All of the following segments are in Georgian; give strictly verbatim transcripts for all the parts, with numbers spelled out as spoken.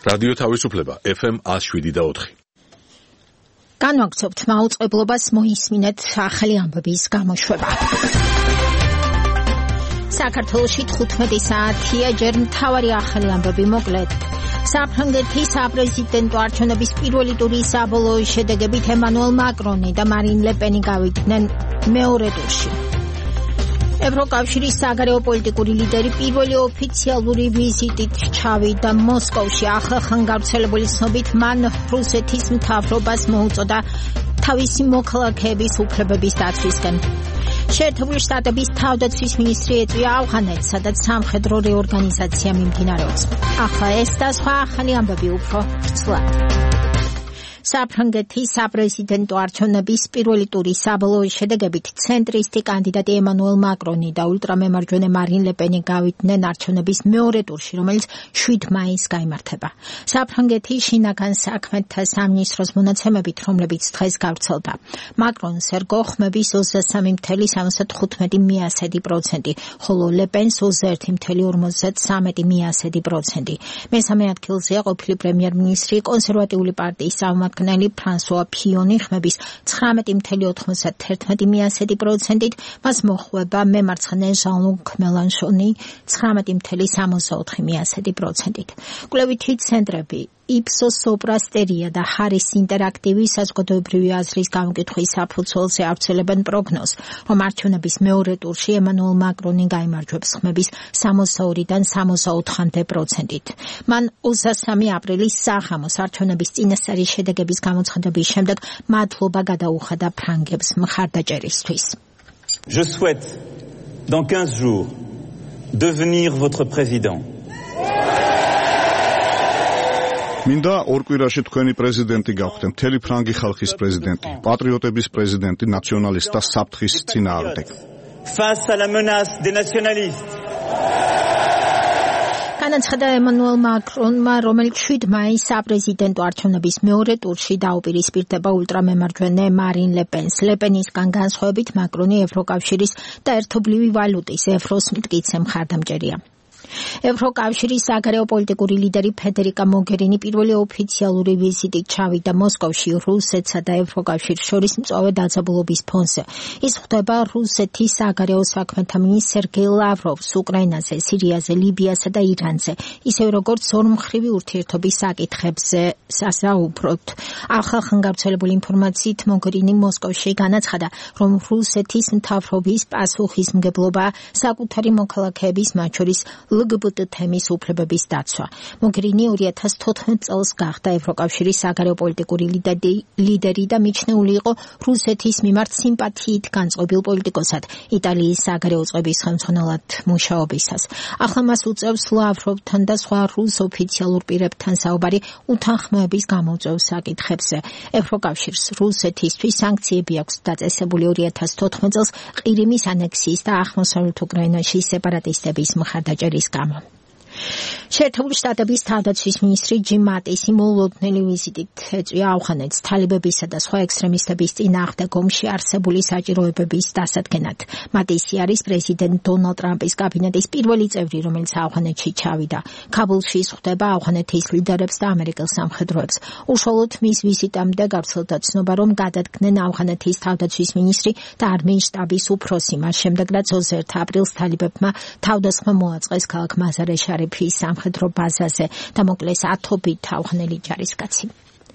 რადიო თავისუფლება ეფ ემ one oh seven და four. განვაგრძობთ მაუწყებლობას, მოისმინეთ ახალი ამბების გამოშვება. საქართველოში თხუთმეტი საათია, ჯერ მთავარი ახალი ამბები მოკლედ. საფრანგეთის საპრეზიდენტო არჩევნების პირველი ტურის საბოლოო შედეგებით ემანუელ მაკრონი და მარინ ლე პენი გავიდნენ მეორე ტურში. ევროკავშირის საგარეო პოლიტიკური ლიდერი პირველი ოფიციალური ვიზიტით ჩავიდა მოსკოვში. ახლახან გავრცელებული ცნობით მან რუსეთის მთავრობას მოუწოდა თავისი მოქალაქეების უფლებების დაცვისკენ. შეერთებული შტატების თავდაცვის მინისტრი ეწვია ავღანეთს, სადაც სამხედრო რეორგანიზაცია მიმდინარეობს. ახლა ეს და სხვა ახალი ამბები უფრო ვრცლად. საფრანგეთის საპრეზიდენტო არჩევნების პირველი ტურის საბოლოო შედეგებით ცენტრისტი კანდიდატი ემანუელ მაკრონი და ულტრამემარჯვენე მარინ ლე პენი გავიდნენ არჩევნების მეორე ტურში, რომელიც შვიდ მაისს გაიმართება. საფრანგეთის შინაგან საქმეთა სამინისტროს მონაცემებით, რომლებიც დღეს გავრცელდა, მაკრონს ერგო ხმების ოცდასამი целых სამოცდათხუთმეტი პროცენტი, ხოლო ლე პენს ოცდაერთი целых ორმოცდათვრამეტი პროცენტი. მესამე ადგილზეა ყოფილი პრემიერ-მინისტრი კონსერვატიული პარტიის წარმომადგენელი ფრანსუა ფიონი ხმების ცხრამეტი целых ოცდაათერთი პროცენტით, მას მოხვება მემარცხენე ჟან-ლუკ მელანშონი ცხრამეტი целых სამოცდაოთხი პროცენტით. კვლევითი ცენტრები იპსოს სოპრასტერია და ჰარის ინტერაქტივი საზოგადოებრივი აზრის გამოკითხვის საფუძველზე ავრცელებენ პროგნოზს, რომ არჩევნების მეორე ტურში ემანუელ მაკრონი გაიმარჯვებს ხმების სამოცდაორიდან სამოცდაოთხამდე პროცენტით. მან ოცდასამი აპრილის საღამოს არჩევნების წინასწარი შედეგების გამოცხადების შემდეგ მადლობა გადაუხადა ფრანგებს მხარდაჭერისთვის. Je souhaite dans quinze jours devenir votre président. მინდა ორ კვირაში თქვენი პრეზიდენტი გავხდე, მთელი ფრანგი ხალხის პრეზიდენტი, პატრიოტების პრეზიდენტი, ნაციონალისტთა საფრთხის წინააღმდეგ. Face à la menace des nationalistes. განაცხადა ემანუელ მაკრონმა, რომელიც შვიდ მაისს საპრეზიდენტო არჩევნების მეორე ტურში დაუპირისპირდება ულტრამემარჯვენე მარინ ლე პენს. ლე პენისგან განსხვავებით, მაკრონი ევროკავშირის და ერთობლივი ვალუტის ევროს მტკიცე მხარდამჭერია. ევროკავშირის საგარეო პოლიტიკური ლიდერი ფედერიკა მოგერინი პირველი ოფიციალური ვიზიტით ჩავიდა მოსკოვში რუსეთსა და ევროკავშირს შორის მწვავე დაძაბულობის ფონზე. ის ხვდება რუსეთის საგარეო საქმეთა მინისტრ სერგეი ლავროვს უკრაინაზე, სირიაზე, ლიბიასა და ირანზე, ისევე როგორც ორმხრივი ურთიერთობის საკითხებზე სასაუბროთ. ახალგან გავრცელებული ინფორმაციით მოგერინი მოსკოვში განაცხადა, რომ რუსეთის მთავრობის პასუხისმგებლობა საკუთარი მოქალაქეების, მათ შორის ლ გ ბ ტ თემის უფლებების დაცვა. მოგერინი ორი ათას თოთხმეტ წელს გახდა ევროკავშირის საგარეო პოლიტიკური ლიდერი და მიჩნეული იყო რუსეთის მიმართ სიმპათიით განწყობილ პოლიტიკოსად იტალიის საგარეო წყობის ხელმძღვანელად მუშაობისას. ახლა მას უწევს ლავროვთან და სხვა რუს ოფიციალურ პირებთან საუბარი უთანხმოების გამოწვევ საკითხებზე. ევროკავშირს რუსეთისთვის სანქციები აქვს დაწესებული ორი ათას თოთხმეტ წელს ყირიმის ანექსიის და აღმოსავლეთ უკრაინაში სეპარატისტების მხარდაჭერის გამო. შეერთებული შტატების თავდაცვის მინისტრი ჯიმ მატისი მოულოდნელი ვიზიტით ეწვია ავღანეთს თალიდებისა და სხვა ექსტრემისტების წინააღმდეგ ომში არსებული საჭიროებების დასადგენად. მატისი არის პრეზიდენტ დონალდ ტრამპის კაბინეტის პირველი წევრი, რომელიც ავღანეთში ჩავიდა. ქაბულში ხვდება ავღანეთის ლიდერებს და ამერიკელ სამხედროებს. უშუალოდ მის ვიზიტამდე გავრცელდა ცნობა, რომ გადადგნენ ავღანეთის თავდაცვის მინისტრი და არმიის შტაბის უფროსი. მას შემდეგ, რაც ოცდაერთი აპრილს თალიდებმა თავდასხმა მოაწყეს ქალაქ მაზარე შარიფის სამხედრო ბაზაზე და მოკლეს ათობით ავღანელი ჯარისკაცი.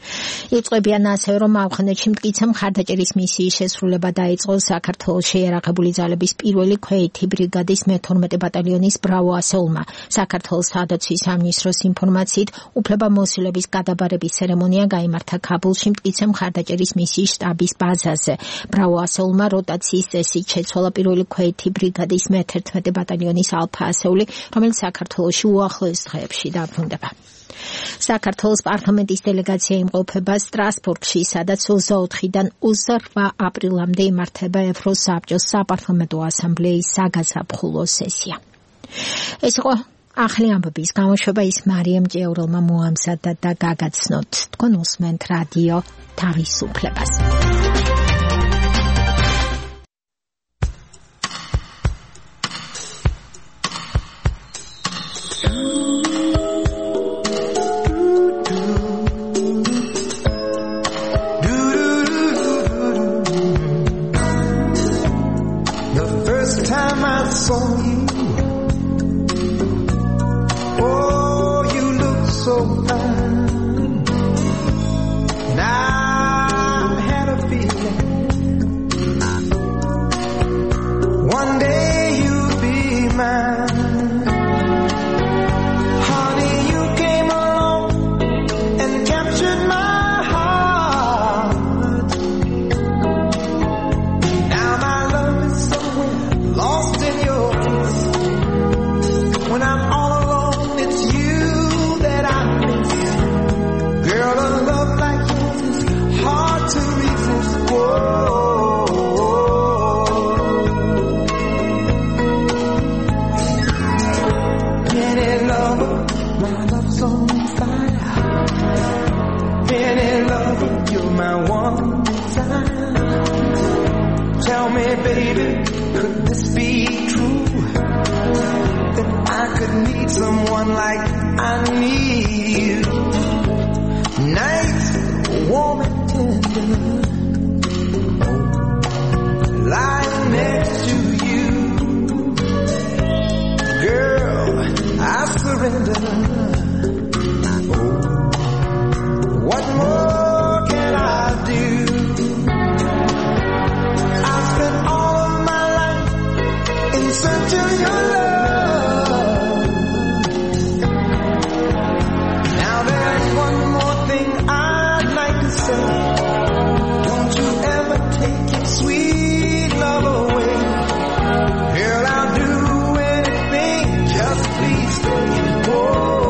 იწვევიან ასევე, რომ ავღანეთში მტკიცე მხარდაჭერის მისიის შესრულება დაიწყო საქართველოს შეიარაღებული ძალების პირველი ქვეითი ბრიგადის მეთორმეტე ბატალიონის ბრავო ასეულმა. საქართველოს თავდაცვის სამინისტროს ინფორმაციით, უფლებამოსილების გადაბარების ცერემონია გაიმართა ქაბულში მტკიცე მხარდაჭერის მისიის შტაბის ბაზაზე. ბრავო ასეულმა როტაციის წესით შეცვალა პირველი ქვეითი ბრიგადის მეთერთმეტე ბატალიონის ალფა ასეული, რომელიც საქართველოში უახლოეს დღეებში დაბრუნდება. საქართველოს პარლამენტის დელეგაცია იმყოფება სტრასბურგში, სადაც ოცდაოთხიდან ოცდაოთხ აპრილამდე იმართება ევროსაბჭოს საპარლამენტო ასამბლეის საგაზაფხულო სესია. ეს იყო ახალი ამბების გამოშვება, ის მარიამ ჭიაურელმა მოამზადა და გაგაცნოთ. თქვენ უსმენთ რადიო თავისუფლებას. time I saw you, oh, you look so fine. And I had a feeling one day you'd be mine. Honey, you came along and captured my heart. Now my love is somewhere lost in yours. When I'm all alone, it's you that I miss. Girl, a love like yours is hard to resist. Whoa. Penny lover, my love's on fire. Penny lover, you're my one desire. Tell me, baby, could this be true? That I could need someone like I need you. Nights warm and tender, lying next to you. Girl, I surrender. Oh, what more can I do? I spent all of my life in search of your love. Now there's one more thing I'd like to say. Don't you ever take your sweet love away. Girl, I'll do anything, just please stay. Whoa.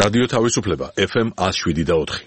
რადიო თავისუფლება ეფ ემ one oh seven და four.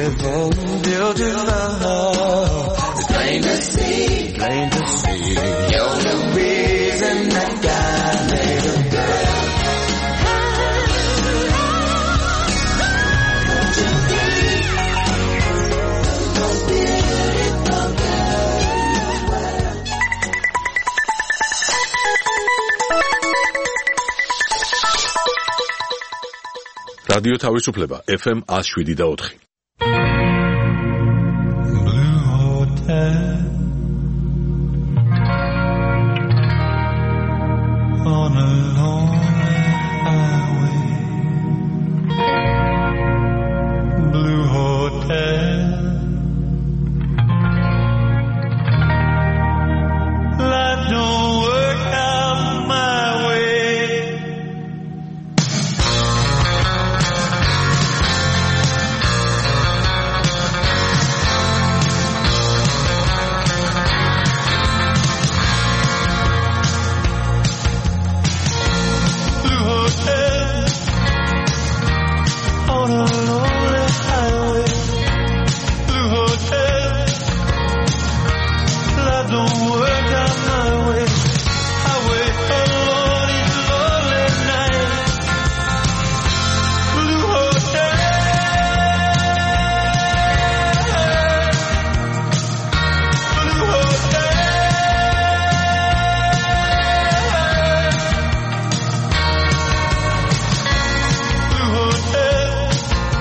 live and build your love. It's plain to see, plain to see. You're the reason that God made a girl. რადიო თავისუფლება эф эм one oh seven და four. Blue Hotel on a lonely highway. Blue Hotel, life don't work out my way. On a lonely highway, Blue Hotel, life don't work out my way. I wait alone each lonely night. Blue Hotel, Blue Hotel, Blue Hotel.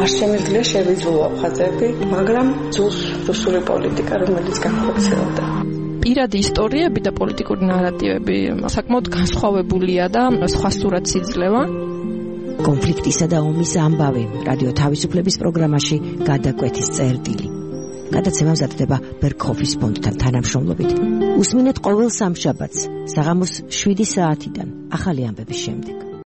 არ შემიძლია შევიძულო ხაზები, მაგრამ ძულს რუსული პოლიტიკა, რომელიც განხორციელდა. პირადი ისტორიები და პოლიტიკური ნარატივები საკმაოდ განსხვავებულია და სხვა სურათს იძლევა. კონფლიქტისა და ომის ამბავი რადიო თავისუფლების პროგრამაში გადაკვეთის წერტილი. გადაცემა მზადდება ბერქოფის ფონდთან თანამშრომლობით. უსმინეთ ყოველ სამშაბათს საღამოს შვიდი საათიდან ახალი ამბების შემდეგ.